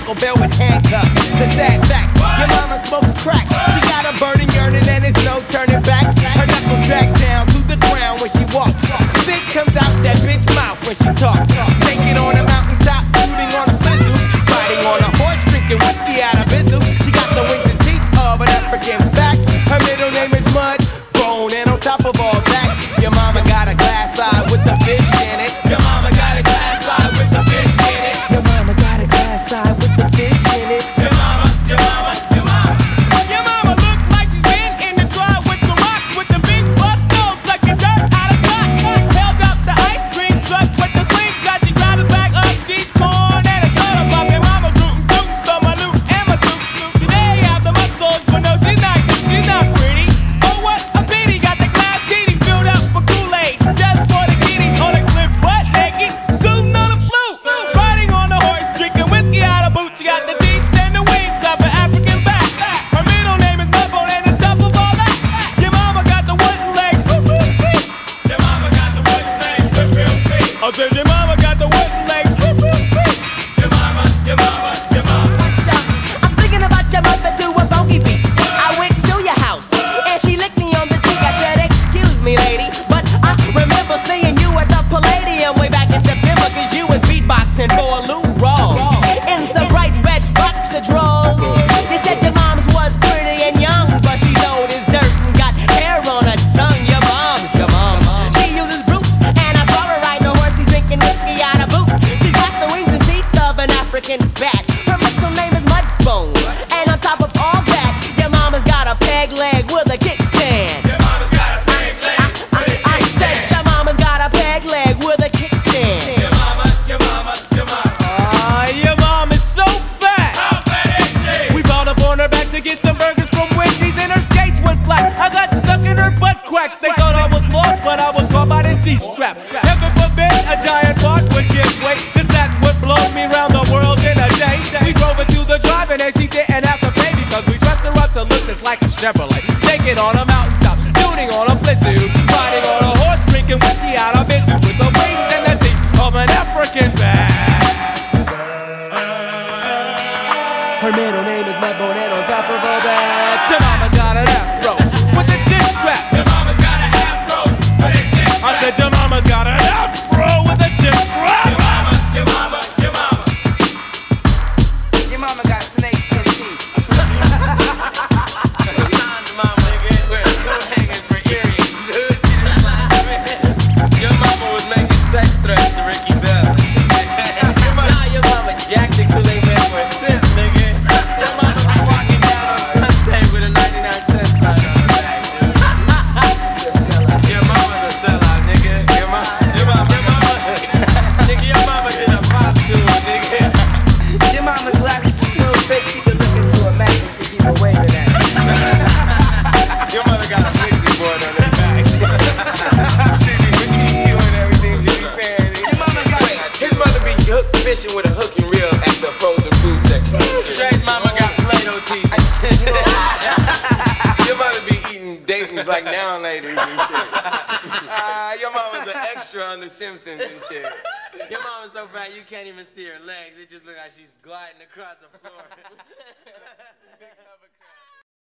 Taco Bell with handcuffs. The sad fact, your mama smokes crack. She got a burning yearning and there's no turning back. Her knuckles drag down to the ground when she walks. Spit comes out that bitch mouth when she talk. Naked on a mountaintop, shooting on a fizzle. Riding on a horse, drinking whiskey out of bizzle. She got the wings and teeth of an African back. Her middle name is Mud Bone, and on top of all that, your mama got a glass eye with the fish in it. Your mama got a glass eye with the fish in it. Your mama got a glass eye with the fish in it. Your mama, your mama, your mama. Your mama look like she's been in the drive with some rocks, with the big bust nose sucking dirt out of socks. Held up the ice cream truck with the slingshot. She grabbed a bag of cheese, corn, and a soda pop. Your mama rootin' tootin', stole my loot and my suit. She may have the muscles, but no, she's not cute, she's not pretty. Oh, what a pity, got the glass teeny filled up with Kool-Aid. Just for the kiddies on the clip, butt naked, tootin' on the flute. Riding on a horse, drinking whiskey out of boot. She got the teeth and the wings of an African back. Her middle name is Mudbone, and on top of all that, your mama got the wooden legs, whoop, whoop, feet. Your mama got the wooden legs, whoop, whoop, feet. I said your mama got the wooden legs, whoop, whoop, feet. Your mama, your mama, your mama. I'm thinking about your mother to a funky beat. I went to your house and she licked me on the cheek. I said, excuse me, lady, but I remember seeing you at the Palladium way back in September, cause you was beatboxing for Lou Rawls in some bright red boxer drawers. You said your mom's was pretty and young, but she's old as dirt and got hair on her tongue. Your mom, she uses roots, and I saw her riding a horse. She's drinking whiskey out of boot. She's got the wings and teeth of an African bat. Her middle name is Mudbone, and on top of all that, your mama's got a peg leg with a kickstand. Your mama's got a big leg with a I said kickstand. your mama's got a peg leg with a kickstand. Your mama, your mama, your mama. Your mom is so fat. How fat is she? We balled up on her back to get some burgers from Wendy's, and her skates went flat. I got stuck in her butt crack. They thought I was lost, but I was caught by the G-strap. Heaven forbid a giant part would give way, cause that would blow me round the world in a day. We drove her to the drive, and then she didn't have to pay because we dressed her up to look just like a Chevrolet. Naked on a mountaintop, shooting on a blizzard, riding on a horse, drinking whiskey out of Mizzou with the wings and the teeth of an African bat. Her middle name is Mudbone, and on top of all that, your mama's got an afro with a chin strap. Your mama's got an afro with a chin strap. I said your mama's got an afro with a chin strap. Your mama, your mama, your mama. Your mama got snake skin teeth. Mama, nigga, we're coat hangers for earrings, dude. She just laughing. Your mama was making sex threats to Ricky Bell. Nah, your mama jacked the Kool-Aid man for a sip, nigga. Your mama be walking down on Sunset with a 99-cent sign on her back, dude. Your mama's a sellout, nigga. Your mama, nigga, your mama did a pop tour, nigga. Your mama's glasses are so big she could look into a magnet to keep away with that. Your mother got a mixing board on her back. She be with EQ and everything she be saying. Your mama got his mother be fishing with a hook and reel at the frozen food section. Trey's mama got Play-Doh teeth. Your mother be eating Dayton's like now ladies and shit. Your mama's an extra on The Simpsons and shit. Your mama's so fat you can't even see her legs. It just looks like she's gliding across the floor.